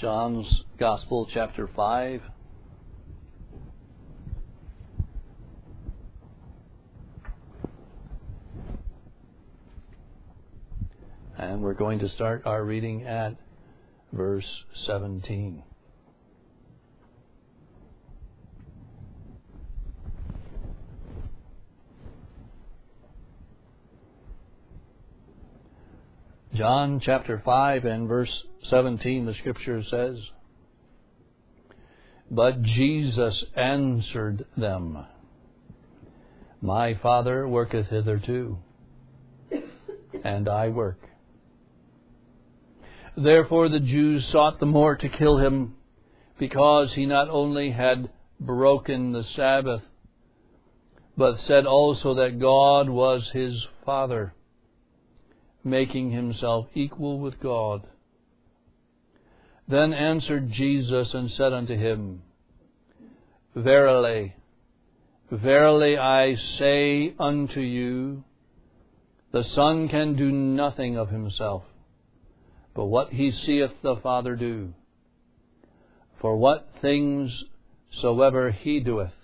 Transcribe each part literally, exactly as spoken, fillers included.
John's Gospel, chapter five. And we're going to start our reading at verse seventeen. John chapter five and verse seventeen, the Scripture says, "But Jesus answered them, My Father worketh hitherto, and I work. Therefore the Jews sought the more to kill him, because he not only had broken the Sabbath, but said also that God was his Father, making himself equal with God. Then answered Jesus and said unto him, Verily, verily I say unto you, the Son can do nothing of himself, but what he seeth the Father do. For what things soever he doeth,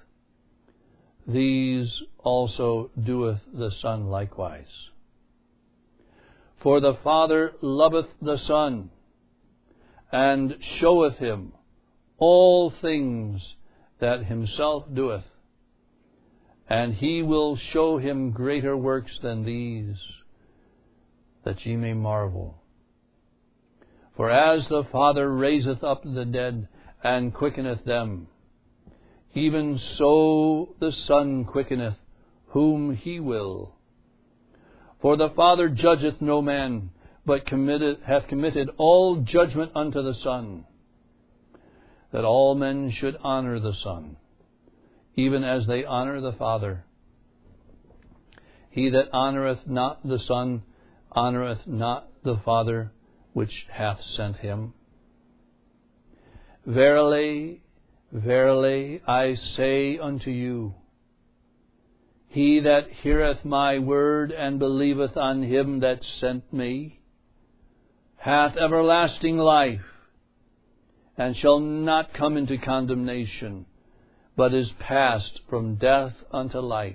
these also doeth the Son likewise. For the Father loveth the Son, and showeth him all things that himself doeth, and he will show him greater works than these, that ye may marvel. For as the Father raiseth up the dead, and quickeneth them, even so the Son quickeneth whom he will. For the Father judgeth no man, but committed, hath committed all judgment unto the Son, that all men should honor the Son, even as they honor the Father. He that honoureth not the Son honoureth not the Father which hath sent him. Verily, verily, I say unto you, he that heareth my word and believeth on him that sent me hath everlasting life, and shall not come into condemnation, but is passed from death unto life.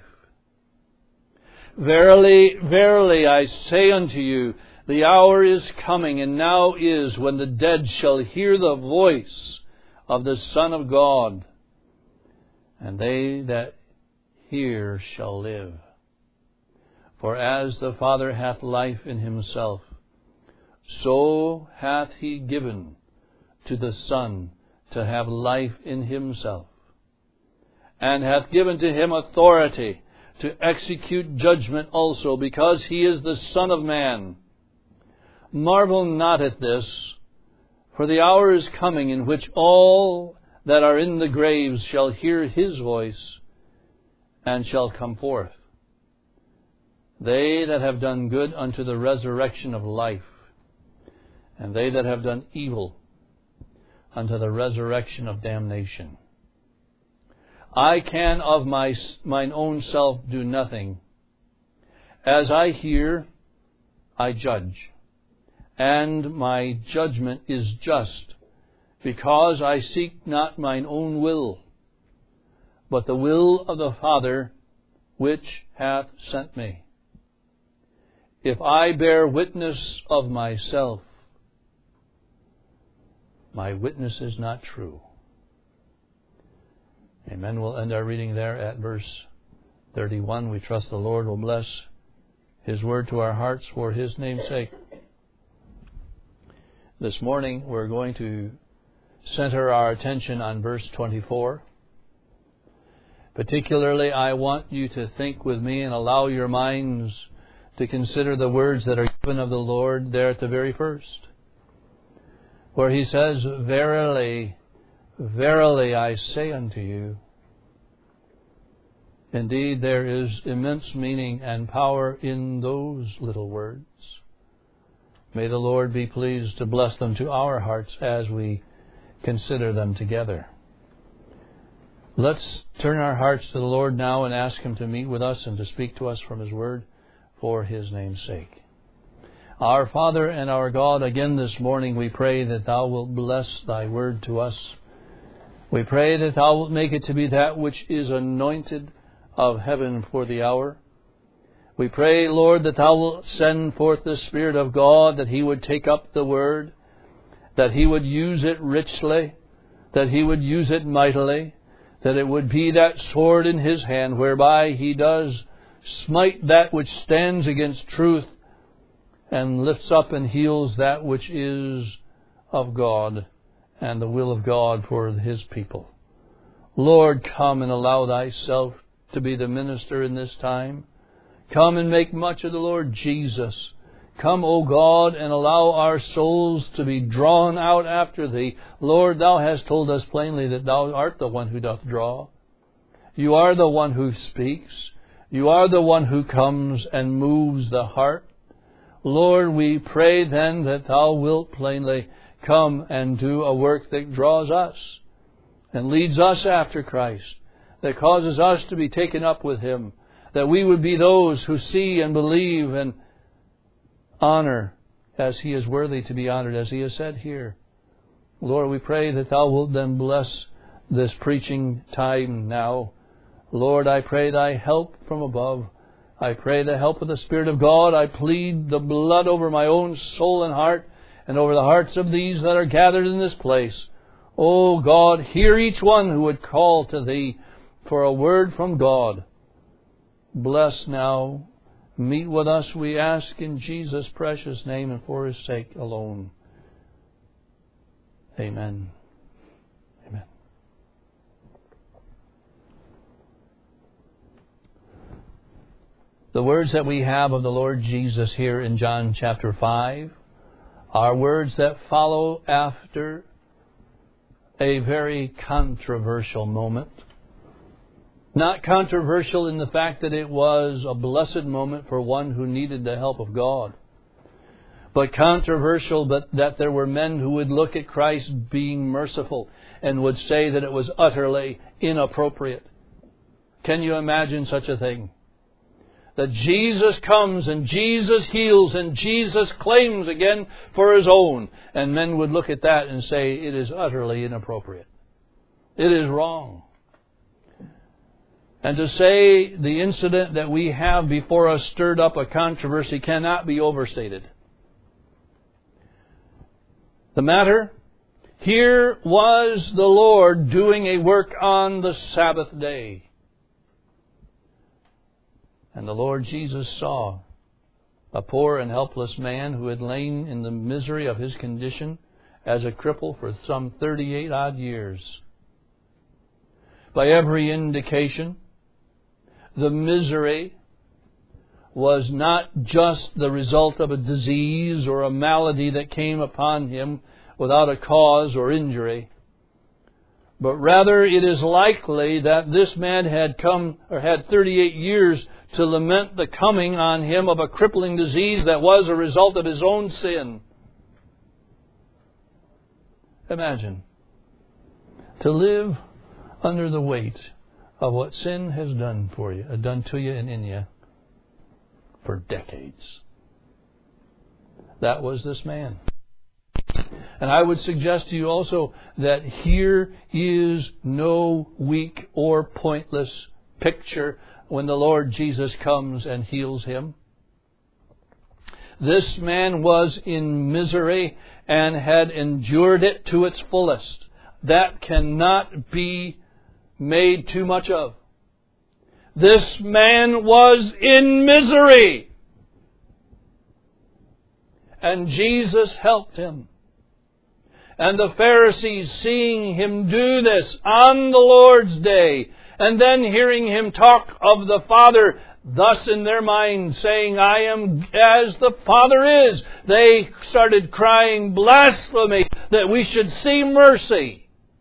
Verily, verily, I say unto you, the hour is coming, and now is, when the dead shall hear the voice of the Son of God, and they that hear shall live. For as the Father hath life in himself, so hath he given to the Son to have life in himself, and hath given to him authority to execute judgment also, because he is the Son of Man. Marvel not at this, for the hour is coming in which all that are in the graves shall hear his voice, and shall come forth. They that have done good unto the resurrection of life, and they that have done evil unto the resurrection of damnation. I can of my mine own self do nothing. As I hear, I judge, and my judgment is just, because I seek not mine own will, but the will of the Father which hath sent me. If I bear witness of myself, my witness is not true." Amen. We'll end our reading there at verse thirty-one. We trust the Lord will bless his word to our hearts for his name's sake. This morning we're going to center our attention on verse twenty-four. Particularly, I want you to think with me and allow your minds to consider the words that are given of the Lord there at the very first, where he says, Verily, verily, I say unto you. Indeed, there is immense meaning and power in those little words. May the Lord be pleased to bless them to our hearts as we consider them together. Let's turn our hearts to the Lord now and ask him to meet with us and to speak to us from his word for his name's sake. Our Father and our God, again this morning we pray that Thou wilt bless Thy word to us. We pray that Thou wilt make it to be that which is anointed of heaven for the hour. We pray, Lord, that Thou wilt send forth the Spirit of God, that He would take up the word, that He would use it richly, that He would use it mightily, that it would be that sword in His hand whereby He does smite that which stands against truth and lifts up and heals that which is of God and the will of God for His people. Lord, come and allow Thyself to be the minister in this time. Come and make much of the Lord Jesus. Come, O God, and allow our souls to be drawn out after Thee. Lord, Thou hast told us plainly that Thou art the one who doth draw. You are the one who speaks. You are the one who comes and moves the heart. Lord, we pray then that Thou wilt plainly come and do a work that draws us and leads us after Christ, that causes us to be taken up with Him, that we would be those who see and believe and honor as He is worthy to be honored, as He has said here. Lord, we pray that Thou wilt then bless this preaching time now. Lord, I pray Thy help from above. I pray the help of the Spirit of God. I plead the blood over my own soul and heart and over the hearts of these that are gathered in this place. O God, hear each one who would call to Thee for a word from God. Bless now. Meet with us, we ask, in Jesus' precious name and for His sake alone. Amen. Amen. The words that we have of the Lord Jesus here in John chapter five are words that follow after a very controversial moment. Not controversial in the fact that it was a blessed moment for one who needed the help of God, but controversial but that there were men who would look at Christ being merciful and would say that it was utterly inappropriate. Can you imagine such a thing? That Jesus comes and Jesus heals and Jesus claims again for His own, and men would look at that and say it is utterly inappropriate. It is wrong. And to say the incident that we have before us stirred up a controversy cannot be overstated. The matter, here was the Lord doing a work on the Sabbath day. And the Lord Jesus saw a poor and helpless man who had lain in the misery of his condition as a cripple for some thirty-eight odd years. By every indication, the misery was not just the result of a disease or a malady that came upon him without a cause or injury, but rather it is likely that this man had come or had thirty-eight years to lament the coming on him of a crippling disease that was a result of his own sin. Imagine to live under the weight of what sin has done for you, uh, done to you and in you for decades. That was this man. And I would suggest to you also that here is no weak or pointless picture when the Lord Jesus comes and heals him. This man was in misery and had endured it to its fullest. That cannot be made too much of. This man was in misery, and Jesus helped him. And the Pharisees, seeing him do this on the Lord's day, and then hearing him talk of the Father, thus in their minds saying, I am as the Father is, they started crying blasphemy, that we should see mercy.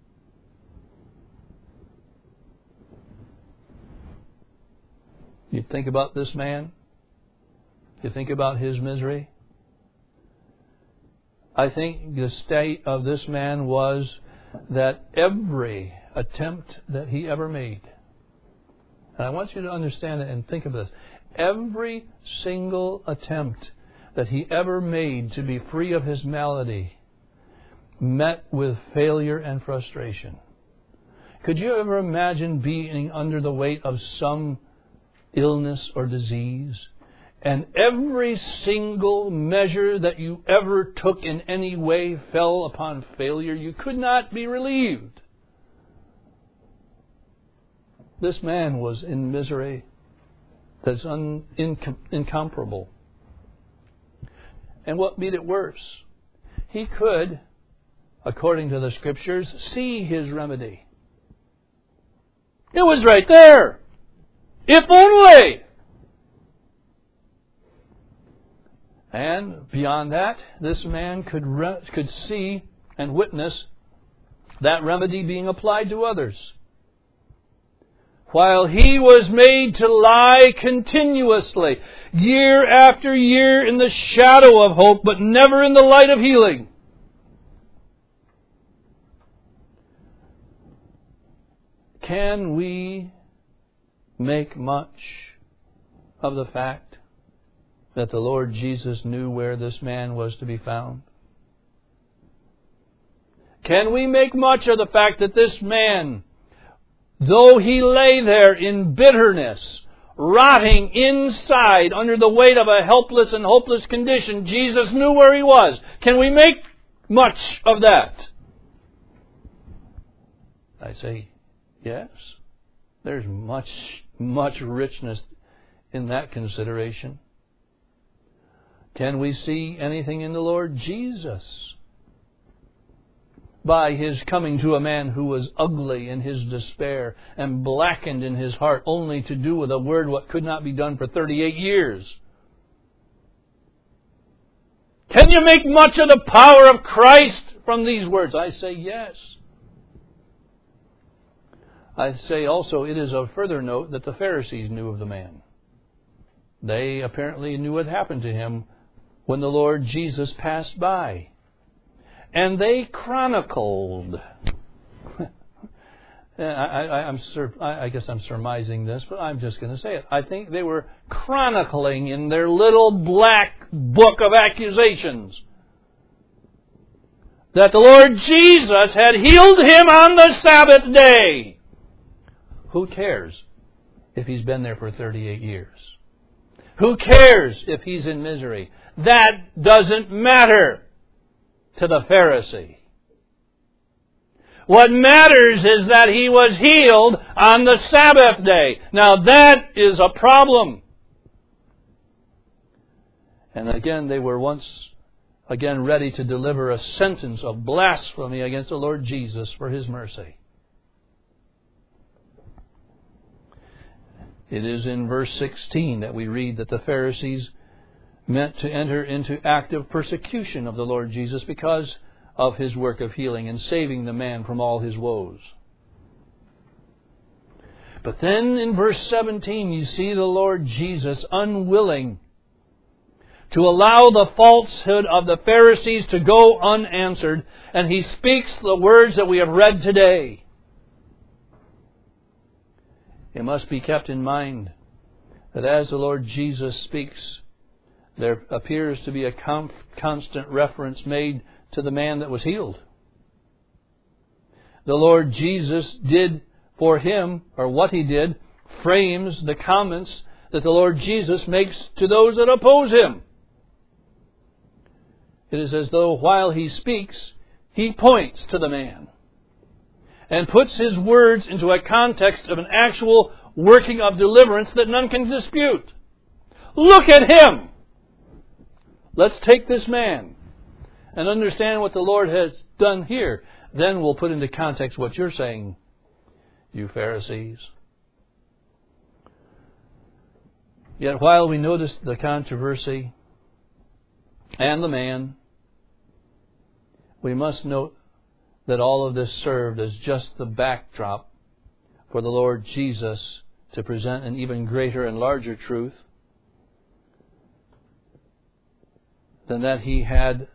You think about this man? You think about his misery? I think the state of this man was that every attempt that he ever made, and I want you to understand it and think of this, every single attempt that he ever made to be free of his malady met with failure and frustration. Could you ever imagine being under the weight of some illness or disease, and every single measure that you ever took in any way fell upon failure? You could not be relieved. This man was in misery that's un, incom, incomparable. And what made it worse? He could, according to the Scriptures, see his remedy. It was right there. If only. And beyond that, this man could re- could see and witness that remedy being applied to others. While he was made to lie continuously, year after year, in the shadow of hope, but never in the light of healing. Can we make much of the fact that the Lord Jesus knew where this man was to be found? Can we make much of the fact that this man, though he lay there in bitterness, rotting inside under the weight of a helpless and hopeless condition, Jesus knew where he was? Can we make much of that? I say, yes. There's much, much richness in that consideration. Can we see anything in the Lord Jesus by his coming to a man who was ugly in his despair and blackened in his heart, only to do with a word what could not be done for thirty-eight years? Can you make much of the power of Christ from these words? I say yes. I say also it is of further note that the Pharisees knew of the man. They apparently knew what happened to him when the Lord Jesus passed by. And they chronicled. I, I, I'm sur- I guess I'm surmising this, but I'm just going to say it. I think they were chronicling in their little black book of accusations that the Lord Jesus had healed him on the Sabbath day. Who cares if he's been there for thirty-eight years? Who cares if he's in misery? That doesn't matter to the Pharisee. What matters is that he was healed on the Sabbath day. Now that is a problem. And again, they were once again ready to deliver a sentence of blasphemy against the Lord Jesus for his mercy. It is in verse sixteen that we read that the Pharisees meant to enter into active persecution of the Lord Jesus because of his work of healing and saving the man from all his woes. But then in verse seventeen you see the Lord Jesus unwilling to allow the falsehood of the Pharisees to go unanswered, and he speaks the words that we have read today. It must be kept in mind that as the Lord Jesus speaks, there appears to be a constant reference made to the man that was healed. The Lord Jesus did for him, or what he did, frames the comments that the Lord Jesus makes to those that oppose him. It is as though while he speaks, he points to the man and puts his words into a context of an actual working of deliverance that none can dispute. Look at him! Let's take this man and understand what the Lord has done here. Then we'll put into context what you're saying, you Pharisees. Yet while we notice the controversy and the man, we must note that all of this served as just the backdrop for the Lord Jesus to present an even greater and larger truth than that he had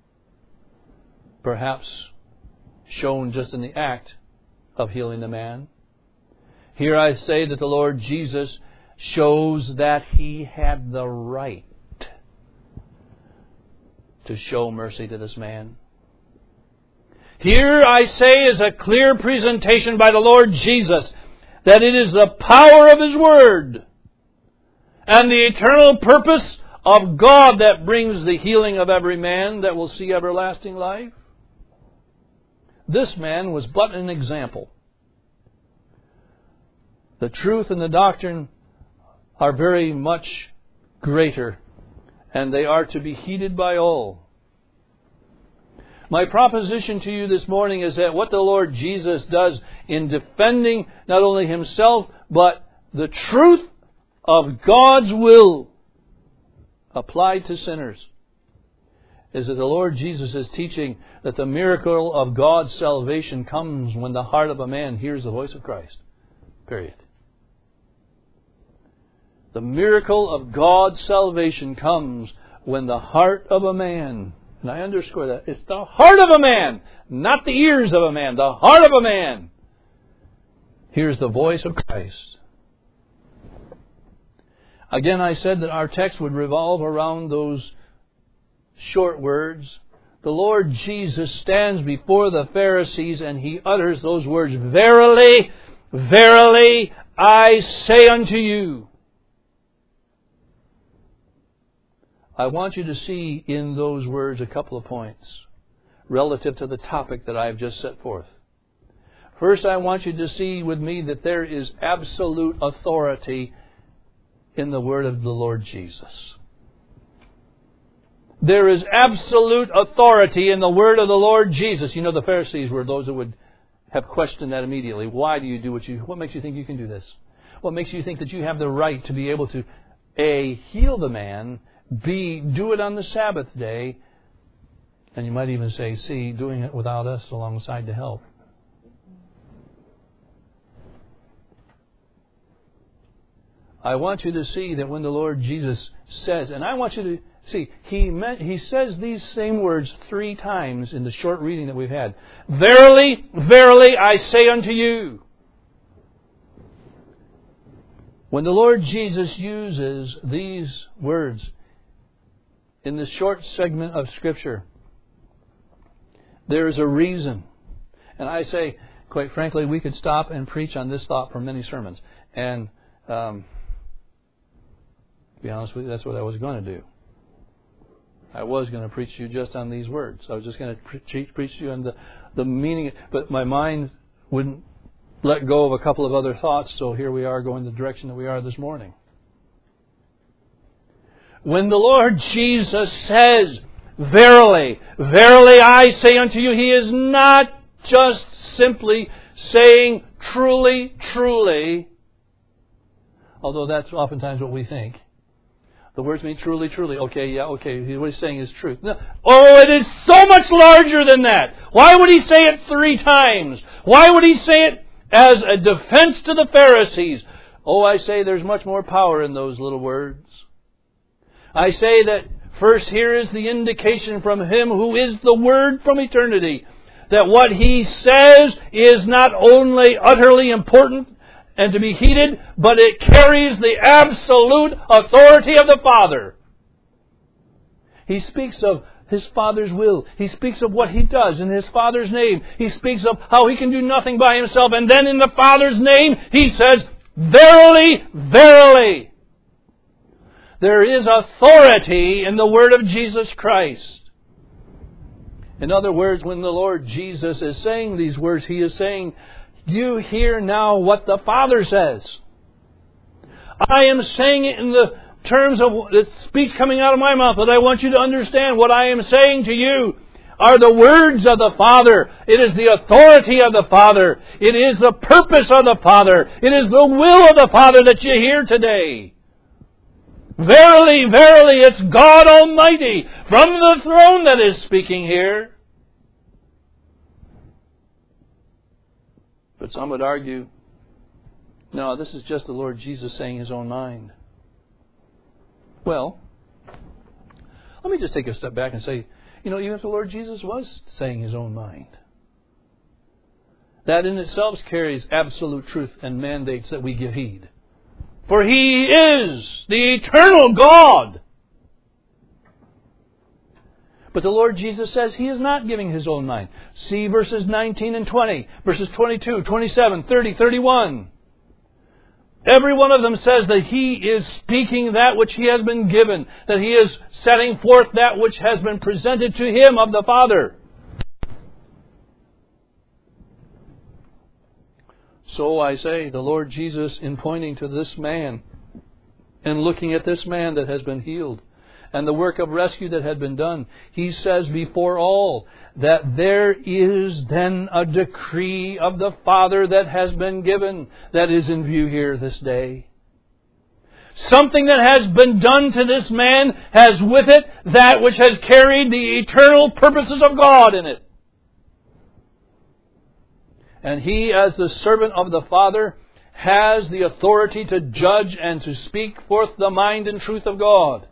perhaps shown just in the act of healing the man. Here I say that the Lord Jesus shows that he had the right to show mercy to this man. Here, I say, is a clear presentation by the Lord Jesus that it is the power of His Word and the eternal purpose of God that brings the healing of every man that will see everlasting life. This man was but an example. The truth and the doctrine are very much greater, and they are to be heeded by all. My proposition to you this morning is that what the Lord Jesus does in defending not only Himself, but the truth of God's will applied to sinners, is that the Lord Jesus is teaching that the miracle of God's salvation comes when the heart of a man hears the voice of Christ. Period. The miracle of God's salvation comes when the heart of a man, and I underscore that, it's the heart of a man, not the ears of a man, the heart of a man hears the voice of Christ. Again, I said that our text would revolve around those short words. The Lord Jesus stands before the Pharisees and He utters those words, "Verily, verily, I say unto you." I want you to see in those words a couple of points relative to the topic that I have just set forth. First, I want you to see with me that there is absolute authority in the word of the Lord Jesus. There is absolute authority in the word of the Lord Jesus. You know, the Pharisees were those that would have questioned that immediately. Why do you do what you... What makes you think you can do this? What makes you think that you have the right to be able to, A, heal the man, B, do it on the Sabbath day, and you might even say, C, doing it without us alongside to help? I want you to see that when the Lord Jesus says, and I want you to see, He meant, He says these same words three times in the short reading that we've had. Verily, verily, I say unto you. When the Lord Jesus uses these words in this short segment of Scripture, there is a reason. And I say, quite frankly, we could stop and preach on this thought for many sermons. And, um, to be honest with you, that's what I was going to do. I was going to preach to you just on these words. I was just going to pre- preach to you on the, the meaning. But my mind wouldn't let go of a couple of other thoughts, so here we are going the direction that we are this morning. When the Lord Jesus says, "Verily, verily I say unto you," He is not just simply saying, "Truly, truly," although that's oftentimes what we think. The words mean truly, truly. Okay, yeah, okay. What He's saying is truth. No. Oh, it is so much larger than that. Why would He say it three times? Why would He say it as a defense to the Pharisees? Oh, I say there's much more power in those little words. I say that first here is the indication from Him who is the Word from eternity, that what He says is not only utterly important and to be heeded, but it carries the absolute authority of the Father. He speaks of His Father's will. He speaks of what He does in His Father's name. He speaks of how He can do nothing by Himself. And then in the Father's name, He says, "Verily, verily." There is authority in the word of Jesus Christ. In other words, when the Lord Jesus is saying these words, He is saying, you hear now what the Father says. I am saying it in the terms of the speech coming out of my mouth, but I want you to understand what I am saying to you are the words of the Father. It is the authority of the Father. It is the purpose of the Father. It is the will of the Father that you hear today. Verily, verily, it's God Almighty from the throne that is speaking here. But some would argue, no, this is just the Lord Jesus saying His own mind. Well, let me just take a step back and say, you know, even if the Lord Jesus was saying His own mind, that in itself carries absolute truth and mandates that we give heed. For He is the eternal God. But the Lord Jesus says He is not giving His own mind. See verses nineteen and twenty, verses twenty-two, twenty-seven, thirty, thirty-one. Every one of them says that He is speaking that which He has been given, that He is setting forth that which has been presented to Him of the Father. So I say, the Lord Jesus, in pointing to this man and looking at this man that has been healed and the work of rescue that had been done, He says before all that there is then a decree of the Father that has been given that is in view here this day. Something that has been done to this man has with it that which has carried the eternal purposes of God in it. And he, as the servant of the Father, has the authority to judge and to speak forth the mind and truth of God.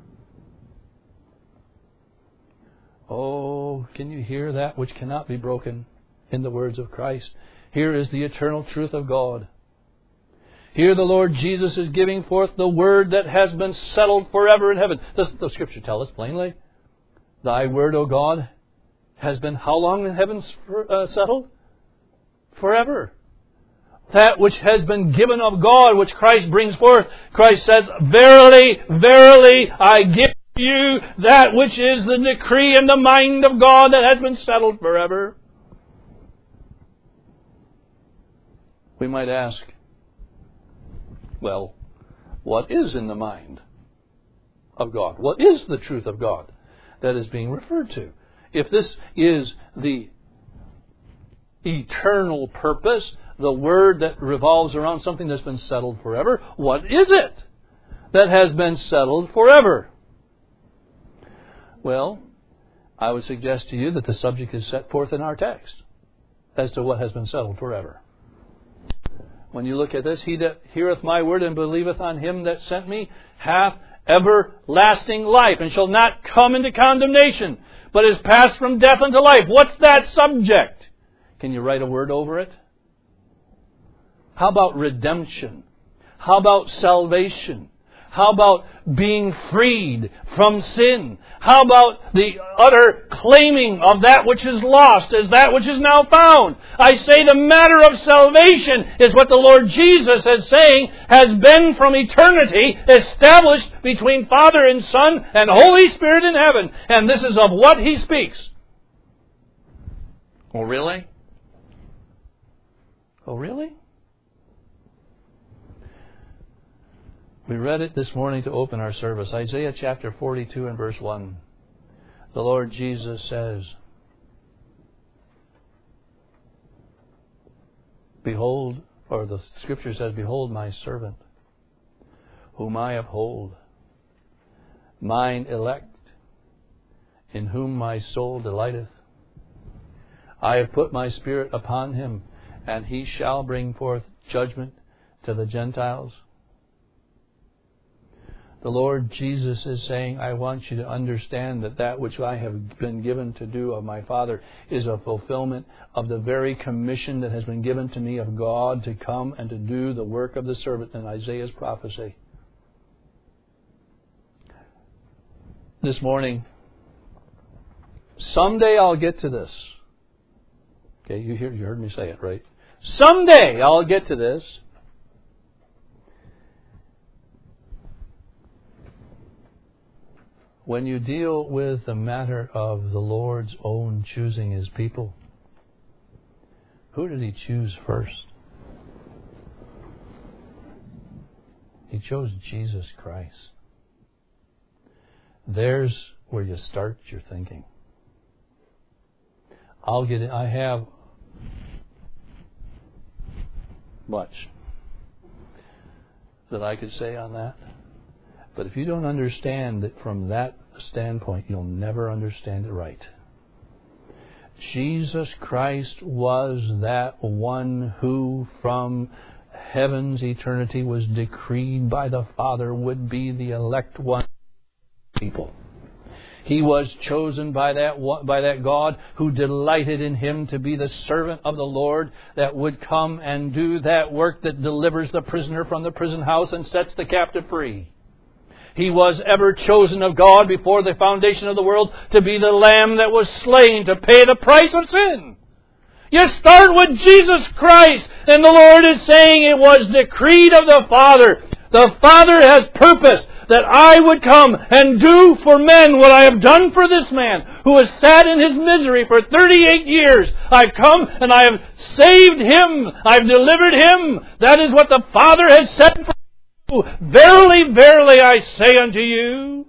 Oh, can you hear that which cannot be broken in the words of Christ? Here is the eternal truth of God. Here the Lord Jesus is giving forth the word that has been settled forever in heaven. Does the Scripture tell us plainly? Thy word, O God, has been how long in heaven uh, settled? Forever. That which has been given of God, which Christ brings forth. Christ says, Verily, verily, I give you that which is the decree and the mind of God that has been settled forever. We might ask, well, what is in the mind of God? What is the truth of God that is being referred to? If this is the eternal purpose, the word that revolves around something that's been settled forever, what is it that has been settled forever? Well, I would suggest to you that the subject is set forth in our text as to what has been settled forever. When you look at this, he that heareth my word and believeth on Him that sent me hath everlasting life, and shall not come into condemnation, but is passed from death unto life. What's that subject? Can you write a word over it? How about redemption? How about salvation? How about being freed from sin? How about the utter claiming of that which is lost as that which is now found? I say the matter of salvation is what the Lord Jesus is saying has been from eternity established between Father and Son and Holy Spirit in heaven. And this is of what He speaks. Oh, really? Oh, really? We read it this morning to open our service. Isaiah chapter forty-two and verse one. The Lord Jesus says, Behold, or the Scripture says, Behold my servant, whom I uphold, mine elect, in whom my soul delighteth. I have put my Spirit upon him, and he shall bring forth judgment to the Gentiles. The Lord Jesus is saying, I want you to understand that that which I have been given to do of my Father is a fulfillment of the very commission that has been given to me of God to come and to do the work of the servant in Isaiah's prophecy. This morning, someday I'll get to this. Okay, you hear, you heard me say it, right? Someday I'll get to this. When you deal with the matter of the Lord's own choosing His people, who did He choose first? He chose Jesus Christ. There's where you start your thinking. I'll get it. I have much that I could say on that. But if you don't understand it from that standpoint, you'll never understand it right. Jesus Christ was that one who from heaven's eternity was decreed by the Father would be the elect one people. He was chosen by that by that God who delighted in Him to be the servant of the Lord that would come and do that work that delivers the prisoner from the prison house and sets the captive free. He was ever chosen of God before the foundation of the world to be the Lamb that was slain to pay the price of sin. You start with Jesus Christ, and the Lord is saying it was decreed of the Father. The Father has purposed that I would come and do for men what I have done for this man who has sat in his misery for thirty-eight years. I've come and I have saved him. I've delivered him. That is what the Father has said for you. Verily, verily, I say unto you,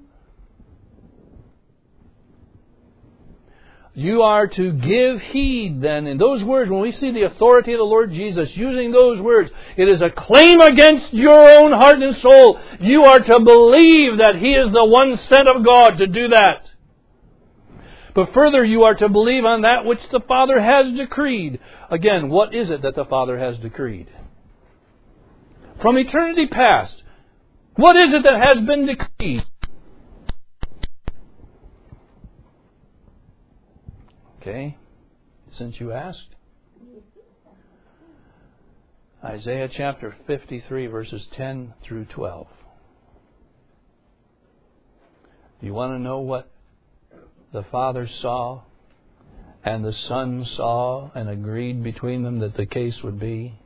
you are to give heed then. In those words, when we see the authority of the Lord Jesus using those words, it is a claim against your own heart and soul. You are to believe that He is the one sent of God to do that. But further, you are to believe on that which the Father has decreed. Again, what is it that the Father has decreed? From eternity past, what is it that has been decreed? Okay, since you asked. Isaiah chapter fifty-three, verses ten through twelve. You want to know what the Father saw and the Son saw and agreed between them that the case would be?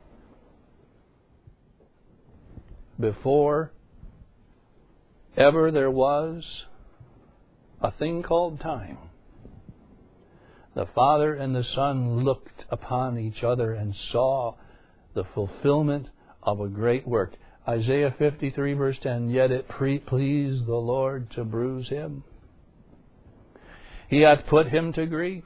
Before ever there was a thing called time, the Father and the Son looked upon each other and saw the fulfillment of a great work. Isaiah fifty-three, verse ten, yet it pre- pleased the Lord to bruise him. He hath put him to grief.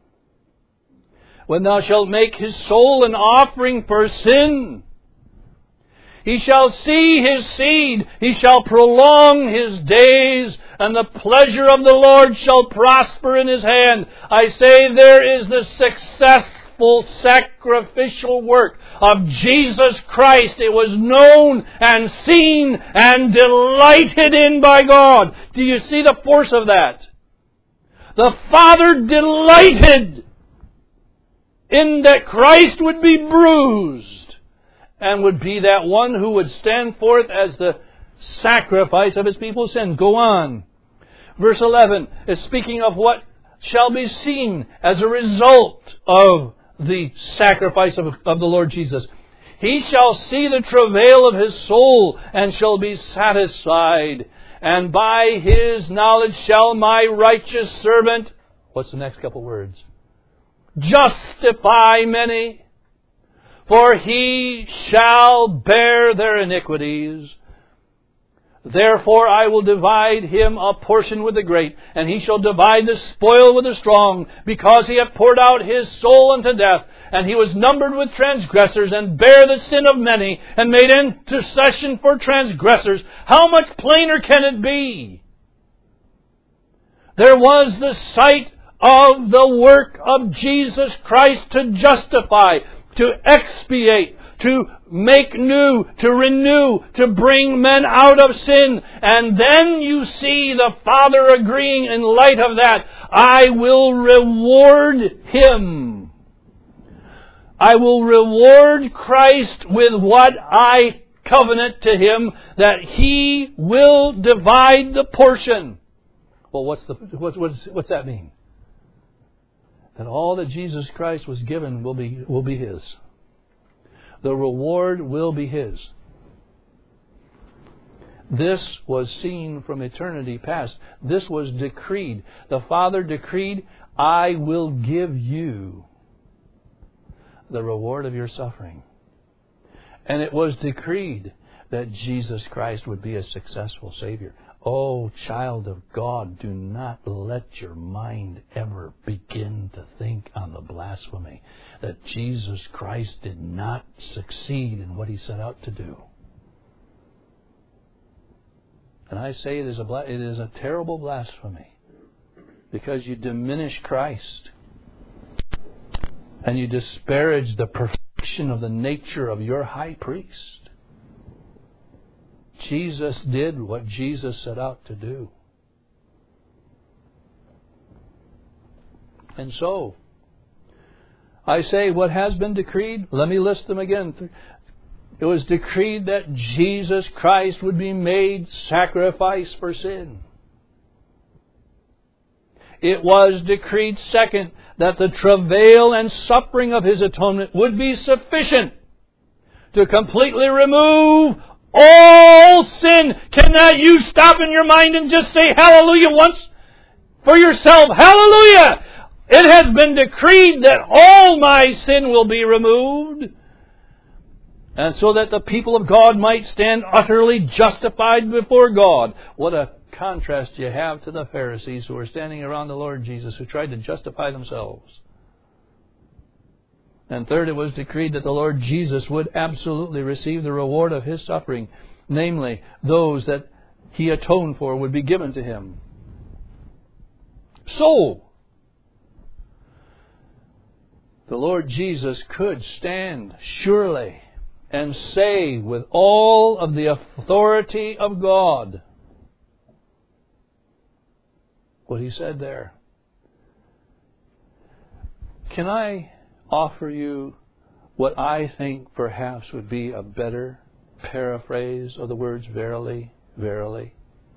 When thou shalt make his soul an offering for sin, he shall see his seed, he shall prolong his days, and the pleasure of the Lord shall prosper in his hand. I say there is the successful sacrificial work of Jesus Christ. It was known and seen and delighted in by God. Do you see the force of that? The Father delighted in that Christ would be bruised and would be that one who would stand forth as the sacrifice of His people's sin. Go on. Verse eleven is speaking of what shall be seen as a result of the sacrifice of, of the Lord Jesus. He shall see the travail of his soul and shall be satisfied. And by his knowledge shall my righteous servant, what's the next couple words? Justify many. For he shall bear their iniquities. Therefore I will divide him a portion with the great, and he shall divide the spoil with the strong, because he hath poured out his soul unto death, and he was numbered with transgressors, and bare the sin of many, and made intercession for transgressors. How much plainer can it be? There was the sight of the work of Jesus Christ to justify, to expiate, to make new, to renew, to bring men out of sin. And then you see the Father agreeing in light of that, I will reward him. I will reward Christ with what I covenant to him, that he will divide the portion. Well, what's the what's what's, what's that mean? That all that Jesus Christ was given will be will be his. The reward will be his. This was seen from eternity past. This was decreed. The Father decreed, I will give you the reward of your suffering. And it was decreed that Jesus Christ would be a successful Savior. Oh, child of God, do not let your mind ever begin to think on the blasphemy that Jesus Christ did not succeed in what he set out to do. And I say it is a it is a terrible blasphemy, because you diminish Christ and you disparage the perfection of the nature of your high priest. Jesus did what Jesus set out to do. And so, I say what has been decreed, let me list them again. It was decreed that Jesus Christ would be made sacrifice for sin. It was decreed, second, that the travail and suffering of His atonement would be sufficient to completely remove all sin. Cannot you stop in your mind and just say hallelujah once for yourself? Hallelujah! It has been decreed that all my sin will be removed, and so that the people of God might stand utterly justified before God. What a contrast you have to the Pharisees who were standing around the Lord Jesus, who tried to justify themselves. And third, it was decreed that the Lord Jesus would absolutely receive the reward of His suffering, namely, those that He atoned for would be given to Him. So, the Lord Jesus could stand surely and say with all of the authority of God what He said there. Can I offer you what I think perhaps would be a better paraphrase of the words verily, verily?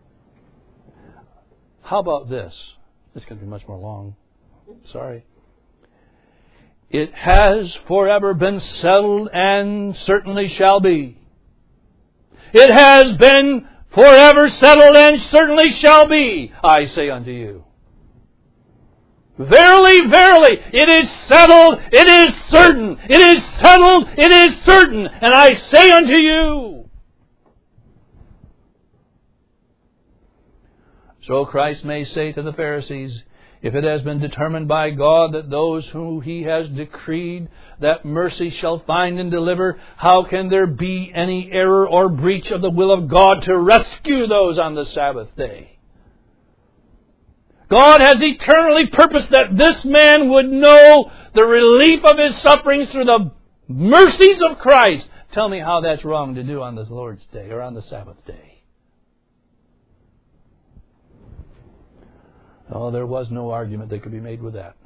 How about this? This is going to be much more long. Sorry. It has forever been settled and certainly shall be. It has been forever settled and certainly shall be, I say unto you. Verily, verily, it is settled, it is certain, it is settled, it is certain, and I say unto you. So Christ may say to the Pharisees, if it has been determined by God that those who He has decreed that mercy shall find and deliver, how can there be any error or breach of the will of God to rescue those on the Sabbath day? God has eternally purposed that this man would know the relief of his sufferings through the mercies of Christ. Tell me how that's wrong to do on the Lord's day or on the Sabbath day. Oh, there was no argument that could be made with that.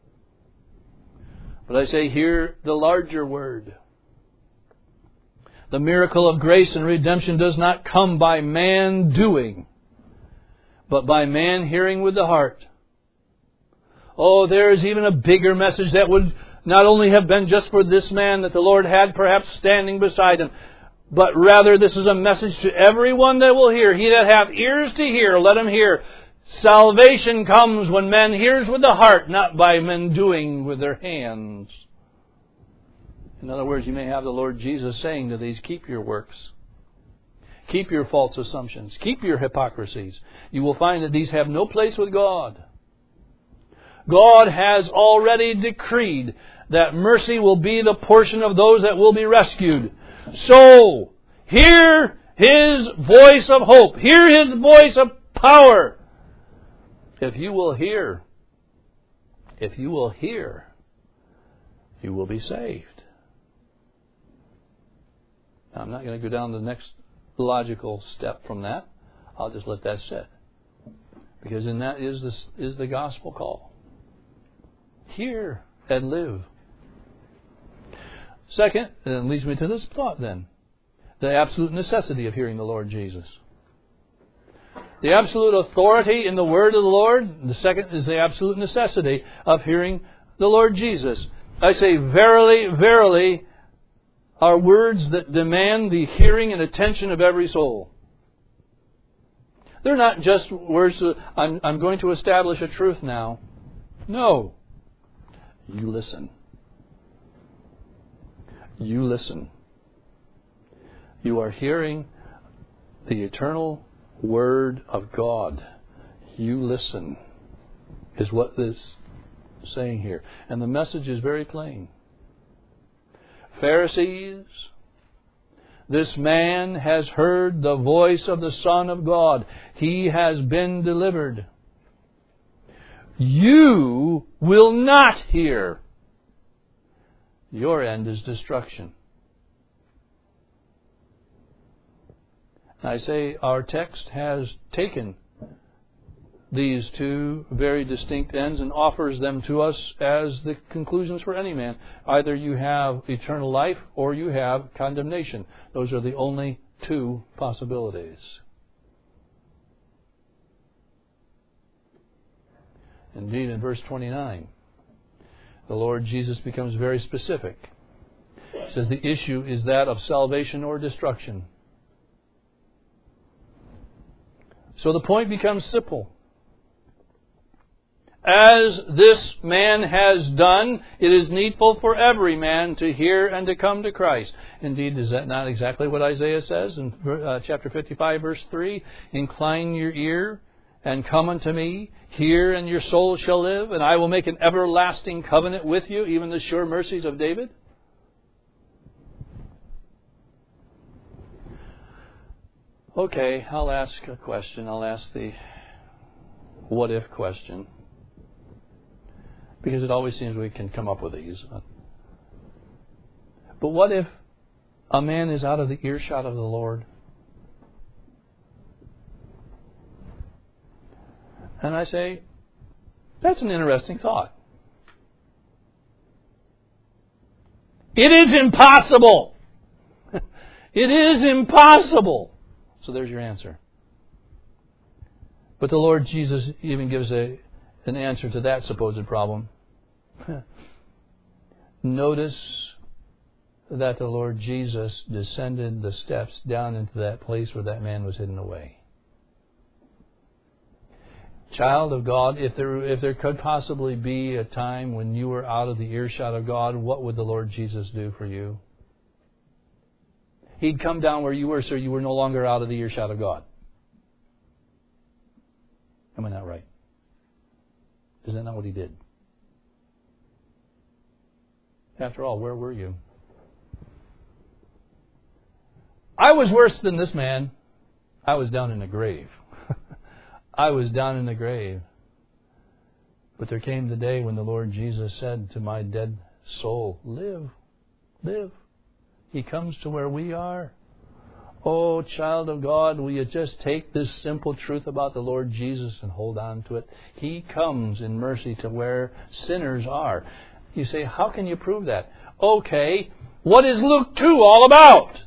But I say here the larger word. The miracle of grace and redemption does not come by man doing, but by man hearing with the heart. Oh, there is even a bigger message that would not only have been just for this man that the Lord had perhaps standing beside him, but rather this is a message to everyone that will hear. He that hath ears to hear, let him hear. Salvation comes when man hears with the heart, not by men doing with their hands. In other words, you may have the Lord Jesus saying to these, keep your works. Keep your false assumptions. Keep your hypocrisies. You will find that these have no place with God. God has already decreed that mercy will be the portion of those that will be rescued. So, hear His voice of hope. Hear His voice of power. If you will hear, if you will hear, you will be saved. Now, I'm not going to go down to the next logical step from that. I'll just let that sit. Because in that is the, is the gospel call. Hear and live. Second, and it leads me to this thought then. The absolute necessity of hearing the Lord Jesus. The absolute authority in the word of the Lord. The second is the absolute necessity of hearing the Lord Jesus. I say, verily, verily, are words that demand the hearing and attention of every soul. They're not just words, that I'm, I'm going to establish a truth now. No. You listen. You listen. You are hearing the eternal Word of God. You listen, is what this is saying here. And the message is very plain. Pharisees, this man has heard the voice of the Son of God. He has been delivered. You will not hear. Your end is destruction. I say our text has taken these two very distinct ends and offers them to us as the conclusions for any man. Either you have eternal life or you have condemnation. Those are the only two possibilities. Indeed, in verse twenty-nine, the Lord Jesus becomes very specific. He says the issue is that of salvation or destruction. So the point becomes simple. As this man has done, it is needful for every man to hear and to come to Christ. Indeed, is that not exactly what Isaiah says in uh, chapter fifty-five, verse three? Incline your ear and come unto me. Hear, and your soul shall live, and I will make an everlasting covenant with you, even the sure mercies of David. Okay, I'll ask a question. I'll ask the what if question. Because it always seems we can come up with these. But what if a man is out of the earshot of the Lord? And I say, that's an interesting thought. It is impossible. It is impossible. So there's your answer. But the Lord Jesus even gives a, an answer to that supposed problem. Notice that the Lord Jesus descended the steps down into that place where that man was hidden away. Child of God, if there if there could possibly be a time when you were out of the earshot of God, what would the Lord Jesus do for you? He'd come down where you were, so you were no longer out of the earshot of God. Am I not right? Is that not what He did? After all, where were you? I was worse than this man. I was down in the grave. I was down in the grave. But there came the day when the Lord Jesus said to my dead soul, live, live. He comes to where we are. Oh, child of God, will you just take this simple truth about the Lord Jesus and hold on to it? He comes in mercy to where sinners are. You say, how can you prove that? Okay, what is Luke two all about?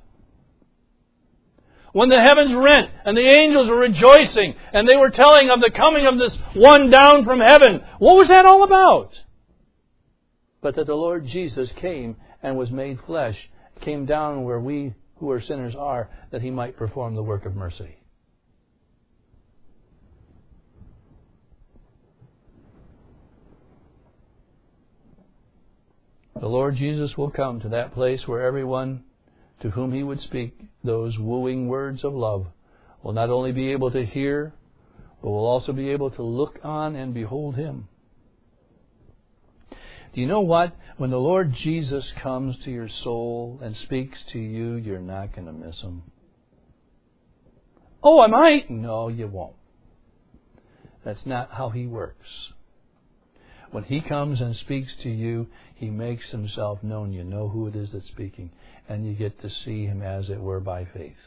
When the heavens rent and the angels were rejoicing and they were telling of the coming of this one down from heaven, what was that all about? But that the Lord Jesus came and was made flesh, came down where we who are sinners are, that He might perform the work of mercy. The Lord Jesus will come to that place where everyone to whom He would speak those wooing words of love will not only be able to hear, but will also be able to look on and behold Him. Do you know what? When the Lord Jesus comes to your soul and speaks to you, you're not going to miss Him. Oh, I might. No, you won't. That's not how He works. When He comes and speaks to you, He makes Himself known. You know who it is that's speaking. And you get to see Him as it were by faith.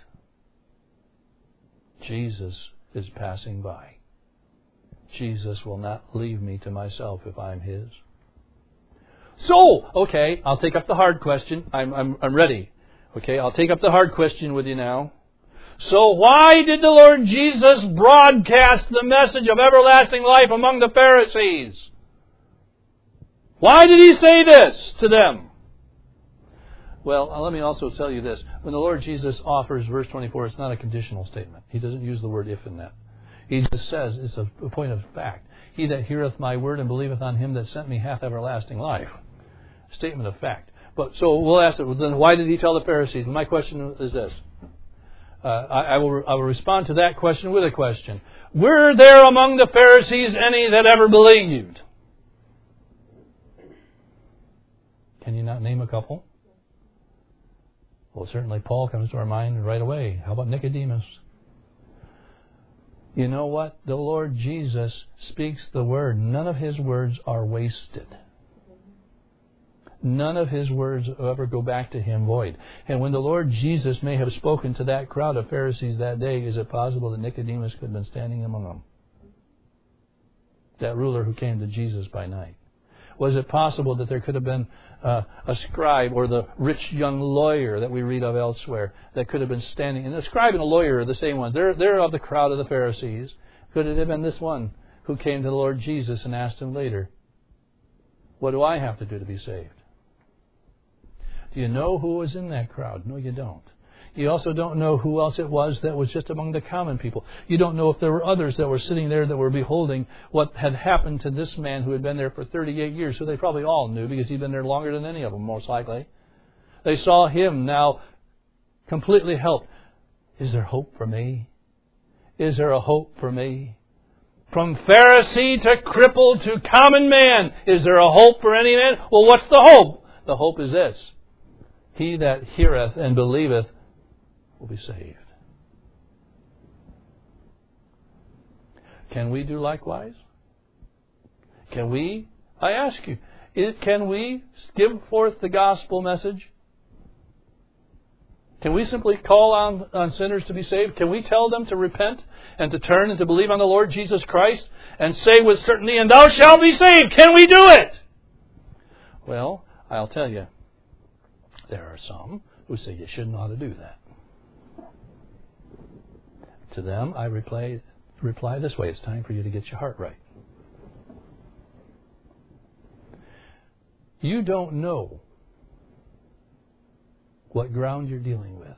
Jesus is passing by. Jesus will not leave me to myself if I'm His. So, okay, I'll take up the hard question. I'm, I'm, I'm ready. Okay, I'll take up the hard question with you now. So why did the Lord Jesus broadcast the message of everlasting life among the Pharisees? Why did He say this to them? Well, let me also tell you this. When the Lord Jesus offers verse twenty-four, it's not a conditional statement. He doesn't use the word if in that. He just says, it's a point of fact. He that heareth my word and believeth on Him that sent me hath everlasting life. Statement of fact. But so we'll ask it, well, then why did He tell the Pharisees? My question is this. Uh, I, I, will, I will respond to that question with a question. Were there among the Pharisees any that ever believed? Can you not name a couple? Well, certainly Paul comes to our mind right away. How about Nicodemus? You know what? The Lord Jesus speaks the word. None of His words are wasted. None of His words ever go back to Him void. And when the Lord Jesus may have spoken to that crowd of Pharisees that day, is it possible that Nicodemus could have been standing among them? that ruler who came to Jesus by night? Was it possible that there could have been uh, a scribe or the rich young lawyer that we read of elsewhere that could have been standing? And the scribe and the lawyer are the same ones. They're, they're of the crowd of the Pharisees. Could it have been this one who came to the Lord Jesus and asked him later, what do I have to do to be saved? Do you know who was in that crowd? No, you don't. You also don't know who else it was that was just among the common people. You don't know if there were others that were sitting there that were beholding what had happened to this man who had been there for thirty-eight years, who they probably all knew because he'd been there longer than any of them, most likely. They saw him now completely helped. Is there hope for me? Is there a hope for me? From Pharisee to cripple to common man, is there a hope for any man? Well, what's the hope? The hope is this. He that heareth and believeth will be saved. Can we do likewise? Can we, I ask you, can we give forth the gospel message? Can we simply call on, on sinners to be saved? Can we tell them to repent and to turn and to believe on the Lord Jesus Christ and say with certainty, and thou shalt be saved? Can we do it? Well, I'll tell you, there are some who say you shouldn't ought to do that. To them, I reply, reply this way. It's time for you to get your heart right. You don't know what ground you're dealing with.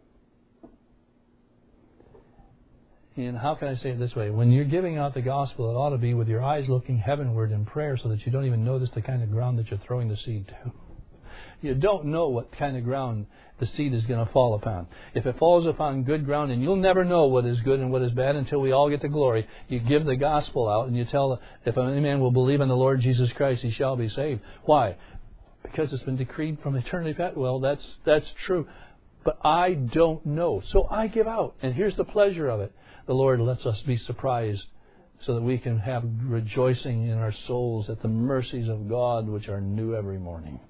And how can I say it this way? When you're giving out the gospel, it ought to be with your eyes looking heavenward in prayer so that you don't even notice the kind of ground that you're throwing the seed to. You don't know what kind of ground the seed is going to fall upon. If it falls upon good ground, and you'll never know what is good and what is bad until we all get to glory, you give the gospel out and you tell, if any man will believe in the Lord Jesus Christ, he shall be saved. Why? Because it's been decreed from eternity past. Well, that's that's true. But I don't know. So I give out. And here's the pleasure of it. The Lord lets us be surprised so that we can have rejoicing in our souls at the mercies of God, which are new every morning.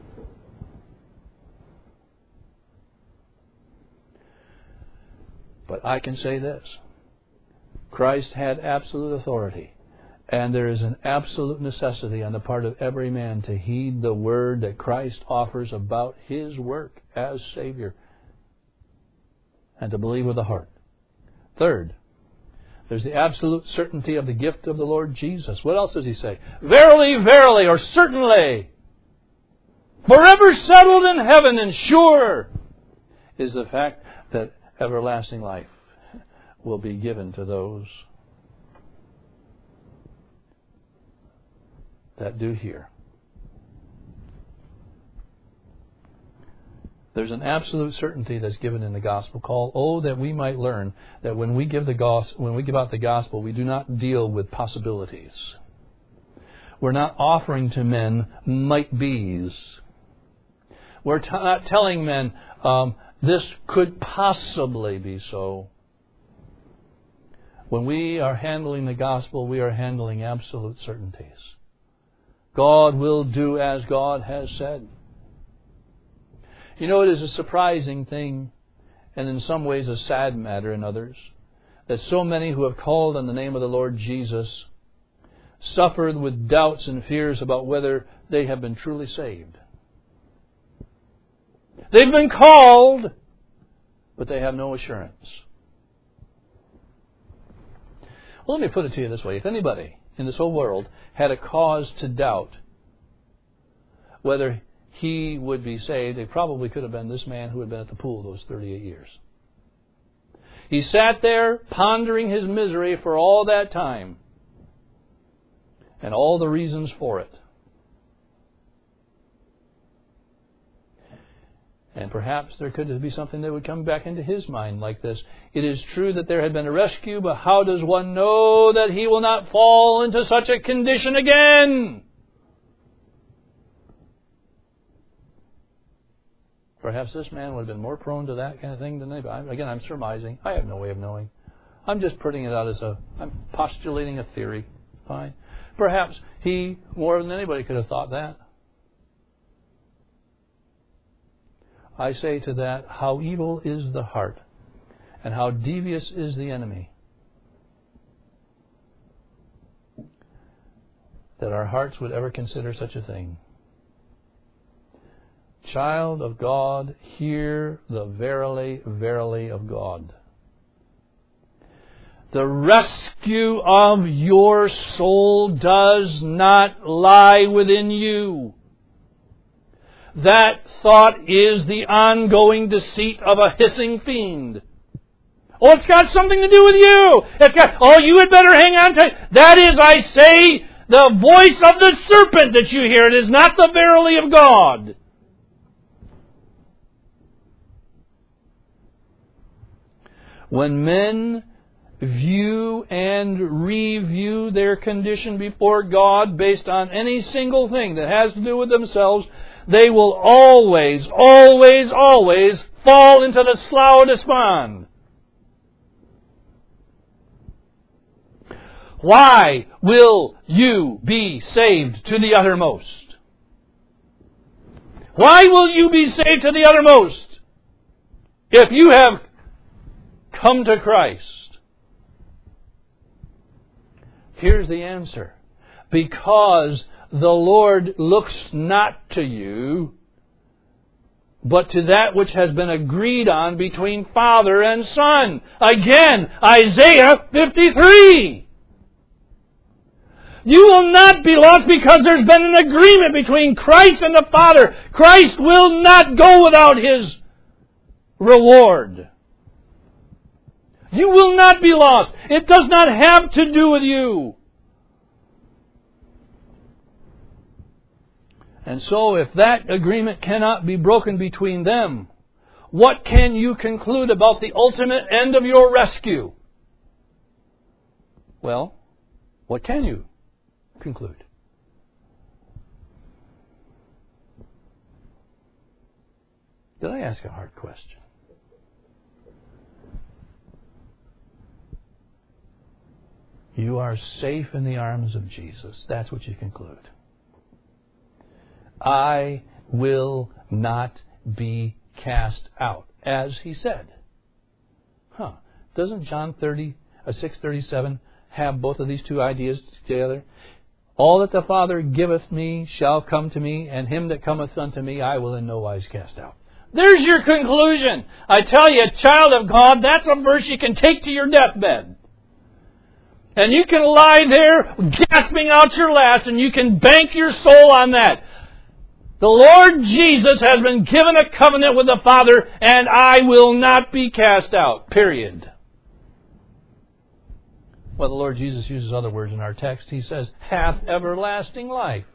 But I can say this. Christ had absolute authority. And there is an absolute necessity on the part of every man to heed the word that Christ offers about His work as Savior. And to believe with the heart. Third, there's the absolute certainty of the gift of the Lord Jesus. What else does He say? Verily, verily, or certainly, forever settled in heaven and sure is the fact that everlasting life will be given to those that do hear. There's an absolute certainty that's given in the gospel call. Oh, that we might learn that when we give the gospel, when we give out the gospel, we do not deal with possibilities. We're not offering to men might be's. We're t- not telling men um, this could possibly be so. When we are handling the gospel, we are handling absolute certainties. God will do as God has said. You know, it is a surprising thing, and in some ways a sad matter in others, that so many who have called on the name of the Lord Jesus suffered with doubts and fears about whether they have been truly saved. They've been called, but they have no assurance. Well, let me put it to you this way. If anybody in this whole world had a cause to doubt whether he would be saved, it probably could have been this man who had been at the pool those thirty-eight years. He sat there pondering his misery for all that time and all the reasons for it. And perhaps there could be something that would come back into his mind like this. It is true that there had been a rescue, but how does one know that he will not fall into such a condition again? Perhaps this man would have been more prone to that kind of thing than anybody. Again, I'm surmising. I have no way of knowing. I'm just putting it out as a, I'm postulating a theory. Fine. Perhaps he, more than anybody, could have thought that. I say to that, how evil is the heart, and how devious is the enemy. that our hearts would ever consider such a thing. Child of God, hear the verily, verily of God. The rescue of your soul does not lie within you. That thought is the ongoing deceit of a hissing fiend. Oh, it's got something to do with you. It's got, oh, you had better hang on tight. That is, I say, the voice of the serpent that you hear. It is not the verily of God. When men view and review their condition before God based on any single thing that has to do with themselves, they will always, always, always fall into the slough of despond. Why will you be saved to the uttermost? Why will you be saved to the uttermost if you have come to Christ? Here's the answer. Because the Lord looks not to you, but to that which has been agreed on between Father and Son. Again, Isaiah fifty-three. You will not be lost because there's been an agreement between Christ and the Father. Christ will not go without His reward. You will not be lost. It does not have to do with you. And so if that agreement cannot be broken between them, what can you conclude about the ultimate end of your rescue? Well, what can you conclude? Did I ask a hard question? You are safe in the arms of Jesus. That's what you conclude. I will not be cast out, as He said. Huh. Doesn't John thirty, uh, six thirty-seven have both of these two ideas together? All that the Father giveth me shall come to me, and him that cometh unto me I will in no wise cast out. There's your conclusion. I tell you, child of God, that's a verse you can take to your deathbed. And you can lie there gasping out your last, and you can bank your soul on that. The Lord Jesus has been given a covenant with the Father, and I will not be cast out. Period. Well, the Lord Jesus uses other words in our text. He says, hath everlasting life.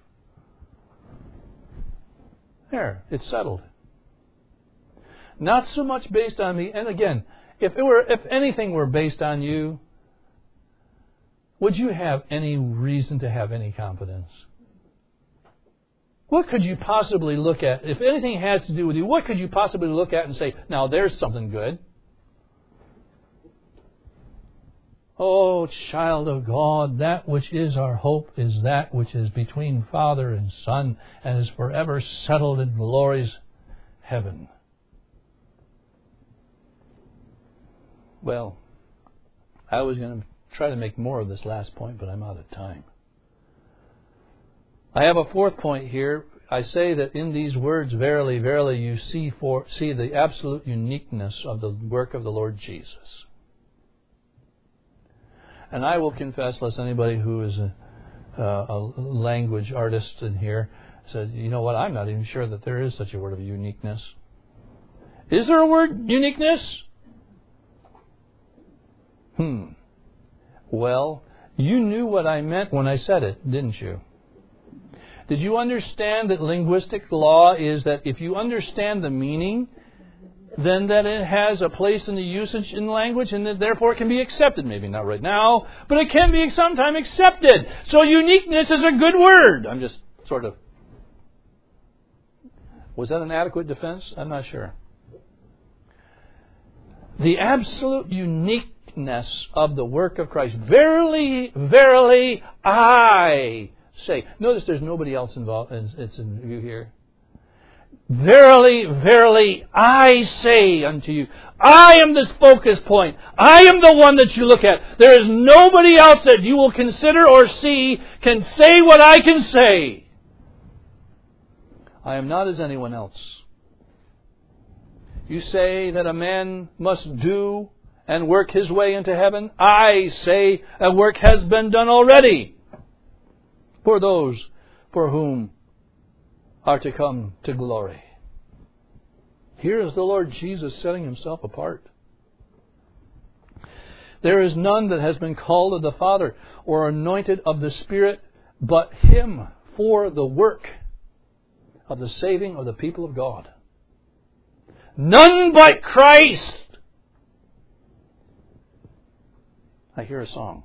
There, it's settled. Not so much based on me. And again, if it were, if anything were based on you, would you have any reason to have any confidence? What could you possibly look at? If anything has to do with you, what could you possibly look at and say, now there's something good? Oh, child of God, that which is our hope is that which is between Father and Son and is forever settled in glory's heaven. Well, I was going to try to make more of this last point, but I'm out of time. I have a fourth point here. I say that in these words, verily, verily, you see for see the absolute uniqueness of the work of the Lord Jesus. And I will confess, lest anybody who is a, uh, a language artist in here said, you know what, I'm not even sure that there is such a word of uniqueness. Is there a word uniqueness? Hmm. Well, you knew what I meant when I said it, didn't you? Did you understand that linguistic law is that if you understand the meaning, then that it has a place in the usage in language and that therefore it can be accepted. Maybe not right now, but it can be sometime accepted. So uniqueness is a good word. I'm just sort of... Was that an adequate defense? I'm not sure. The absolute uniqueness of the work of Christ. Verily, verily, I say. Notice there's nobody else involved. It's in view here. Verily, verily, I say unto you, I am the focus point. I am the one that you look at. There is nobody else that you will consider or see can say what I can say. I am not as anyone else. You say that a man must do and work his way into heaven. I say a work has been done already for those for whom are to come to glory. Here is the Lord Jesus setting Himself apart. There is none that has been called of the Father or anointed of the Spirit but Him for the work of the saving of the people of God. None but Christ. I hear a song.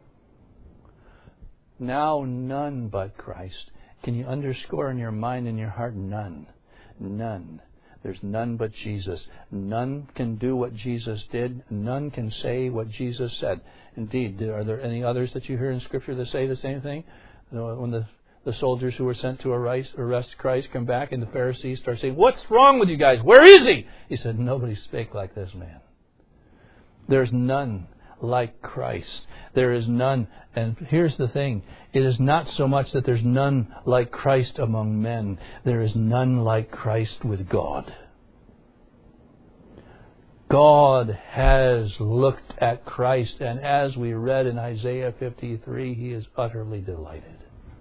Now none but Christ. Can you underscore in your mind and your heart? None. None. There's none but Jesus. None can do what Jesus did. None can say what Jesus said. Indeed, are there any others that you hear in Scripture that say the same thing? When the, the soldiers who were sent to arrest Christ come back and the Pharisees start saying, "What's wrong with you guys? Where is He?" He said, "Nobody spake like this man." There's none like Christ. There is none. And here's the thing. It is not so much that there's none like Christ among men. There is none like Christ with God. God has looked at Christ, and as we read in Isaiah fifty-three, He is utterly delighted.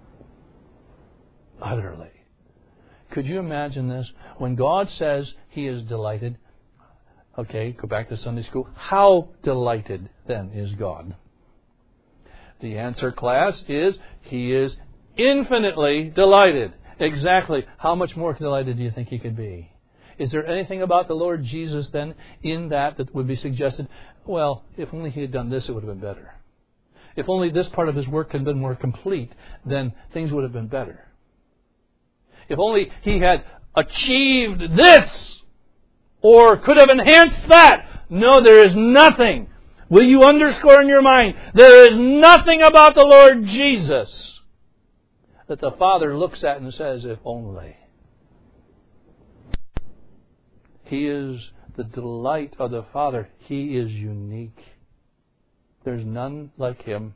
Utterly. Could you imagine this? When God says He is delighted, okay, go back to Sunday school. How delighted then is God? The answer, class, is He is infinitely delighted. Exactly. How much more delighted do you think He could be? Is there anything about the Lord Jesus then in that that would be suggested? Well, if only He had done this, it would have been better. If only this part of His work had been more complete, then things would have been better. If only He had achieved this, or could have enhanced that. No, there is nothing. Will you underscore in your mind? There is nothing about the Lord Jesus that the Father looks at and says, if only. He is the delight of the Father. He is unique. There's none like Him.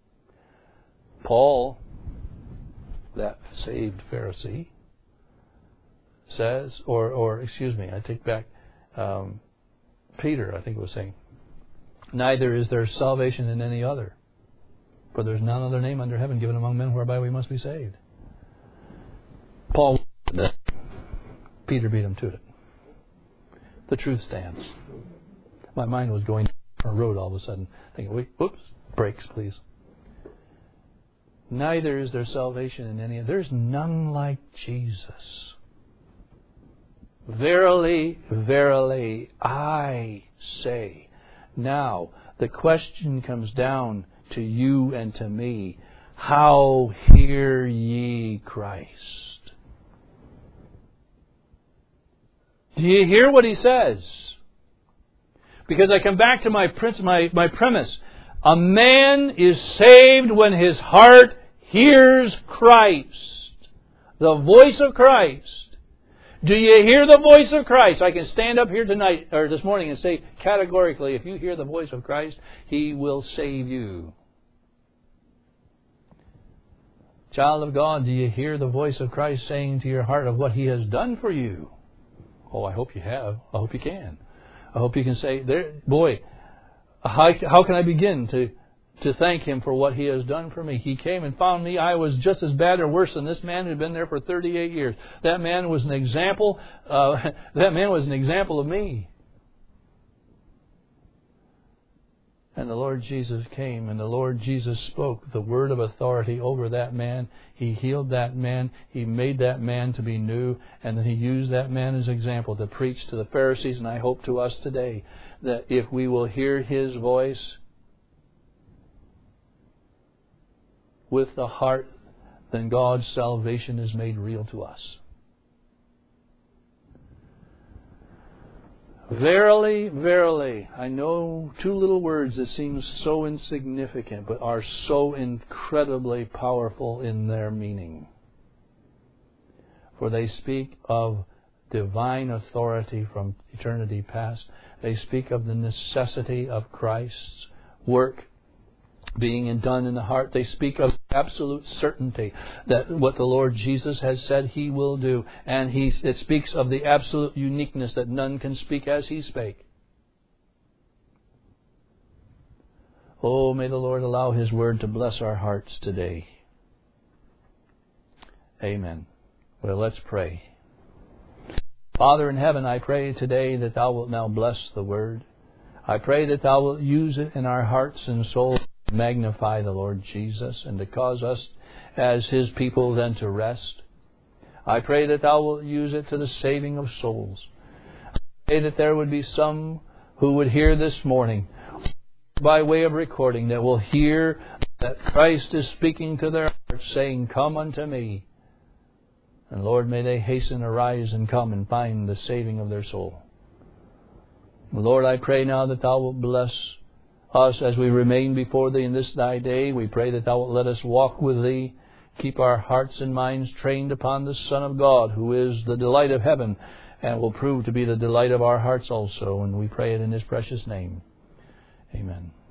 Paul, that saved Pharisee, says, or, or excuse me, I take back, um, Peter, I think it was saying, neither is there salvation in any other, for there's none other name under heaven given among men whereby we must be saved. Paul, Peter beat him to it. The truth stands. My mind was going down a road all of a sudden, thinking, wait, whoops, brakes, please. Neither is there salvation in any other. There's none like Jesus. Verily, verily, I say. Now, the question comes down to you and to me. How hear ye Christ? Do you hear what He says? Because I come back to my, my, my premise. A man is saved when his heart hears Christ. The voice of Christ. Do you hear the voice of Christ? I can stand up here tonight or this morning and say categorically, if you hear the voice of Christ, He will save you. Child of God, do you hear the voice of Christ saying to your heart of what He has done for you? Oh, I hope you have. I hope you can. I hope you can say, "There, boy, how, how can I begin to to thank Him for what He has done for me? He came and found me. I was just as bad or worse than this man who had been there for thirty-eight years. That man was an example. Uh, that man was an example of me." And the Lord Jesus came, and the Lord Jesus spoke the word of authority over that man. He healed that man. He made that man to be new. And then He used that man as example to preach to the Pharisees, and I hope to us today, that if we will hear His voice with the heart, then God's salvation is made real to us. Verily, verily, I know two little words that seem so insignificant, but are so incredibly powerful in their meaning. For they speak of divine authority from eternity past. They speak of the necessity of Christ's work being done in the heart. They speak of absolute certainty that what the Lord Jesus has said He will do. And he, it speaks of the absolute uniqueness that none can speak as He spake. Oh, may the Lord allow His Word to bless our hearts today. Amen. Well, let's pray. Father in heaven, I pray today that Thou wilt now bless the Word. I pray that Thou wilt use it in our hearts and souls to magnify the Lord Jesus and to cause us as His people then to rest. I pray that Thou wilt use it to the saving of souls. I pray that there would be some who would hear this morning by way of recording that will hear that Christ is speaking to their hearts, saying, "Come unto me." And Lord, may they hasten, arise, and come and find the saving of their soul. Lord, I pray now that Thou wilt bless us as we remain before Thee in this Thy day. We pray that Thou wilt let us walk with Thee, keep our hearts and minds trained upon the Son of God, who is the delight of heaven and will prove to be the delight of our hearts also. And we pray it in His precious name. Amen.